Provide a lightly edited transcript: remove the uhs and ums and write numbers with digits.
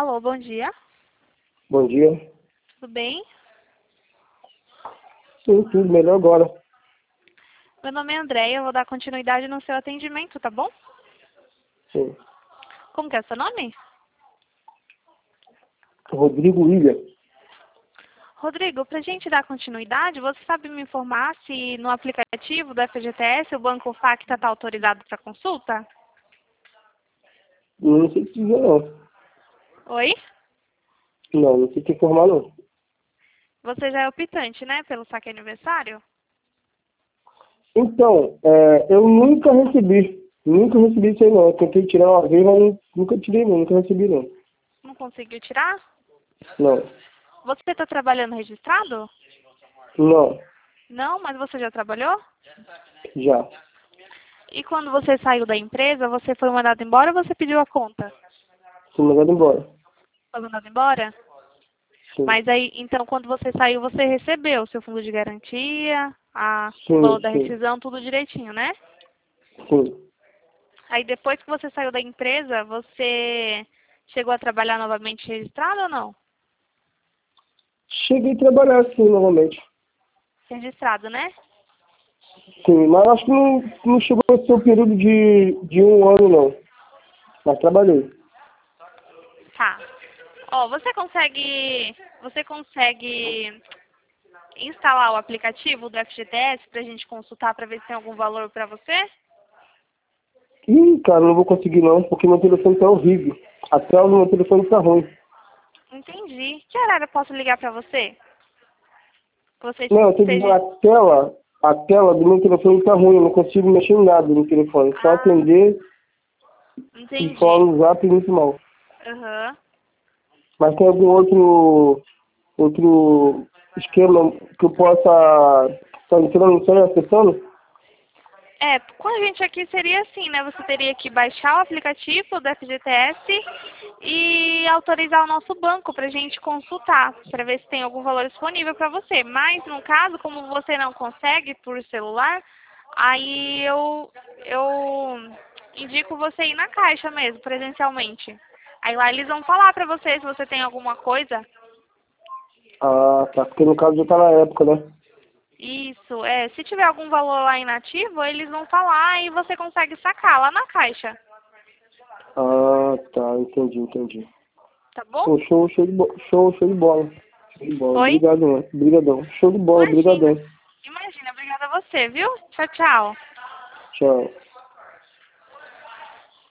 Alô, bom dia. Bom dia. Tudo bem? Sim, tudo melhor agora. Meu nome é Andréia, eu vou dar continuidade no seu atendimento, tá bom? Sim. Como que é o seu nome? Rodrigo William. Rodrigo, pra gente dar continuidade, você sabe me informar se no aplicativo do FGTS o Banco Facta está autorizado para consulta? Não sei te dizer não. Oi? Não sei te informar não. Você já é optante, né, pelo saque aniversário? Então, eu nunca recebi. Nunca recebi isso aí não. Eu tentei tirar uma vez, mas nunca tirei não, nunca recebi não. Não conseguiu tirar? Não. Você está trabalhando registrado? Não. Não, mas você já trabalhou? Já. E quando você saiu da empresa, você foi mandado embora ou você pediu a conta? Fui mandado embora. Foi mandado embora? Sim. Mas aí, então, quando você saiu, você recebeu o seu fundo de garantia, o Sim, valor da sim. rescisão, tudo direitinho, né? Sim. Aí depois que você saiu da empresa, você chegou a trabalhar novamente registrado ou não? Cheguei a trabalhar assim novamente. Registrado, né? Sim, mas acho que não chegou a ser o período de um ano não. Mas trabalhei. Tá. Ó, você consegue instalar o aplicativo do FGTS pra gente consultar pra ver se tem algum valor pra você? Ih, cara, não vou conseguir não, porque meu telefone tá horrível. A tela do meu telefone tá ruim. Entendi. Que horário eu posso ligar pra você? Que você Não, eu tô dizendo, esteja... a tela do meu telefone tá ruim, eu não consigo mexer em nada no telefone. Só Ah, atender e falar entendi. no zap muito mal. Aham. Mas tem algum outro esquema que eu possa estar entrando no celular, acessando? É, com a gente aqui seria assim, né? Você teria que baixar o aplicativo do FGTS e autorizar o nosso banco para a gente consultar, para ver se tem algum valor disponível para você. Mas, no caso, como você não consegue por celular, aí eu indico você ir na caixa mesmo, presencialmente. Aí lá eles vão falar para você se você tem alguma coisa. Ah, tá, porque no caso já tá na época, né? Isso, é. Se tiver algum valor lá inativo, eles vão falar e você consegue sacar lá na caixa. Ah, tá, entendi. Tá bom? Pô, show de bola. Show de bola. Oi? Obrigado, mano. Obrigadão. Show de bola, Imagina. obrigadão. Imagina. Obrigada a você, viu? Tchau, tchau. Tchau.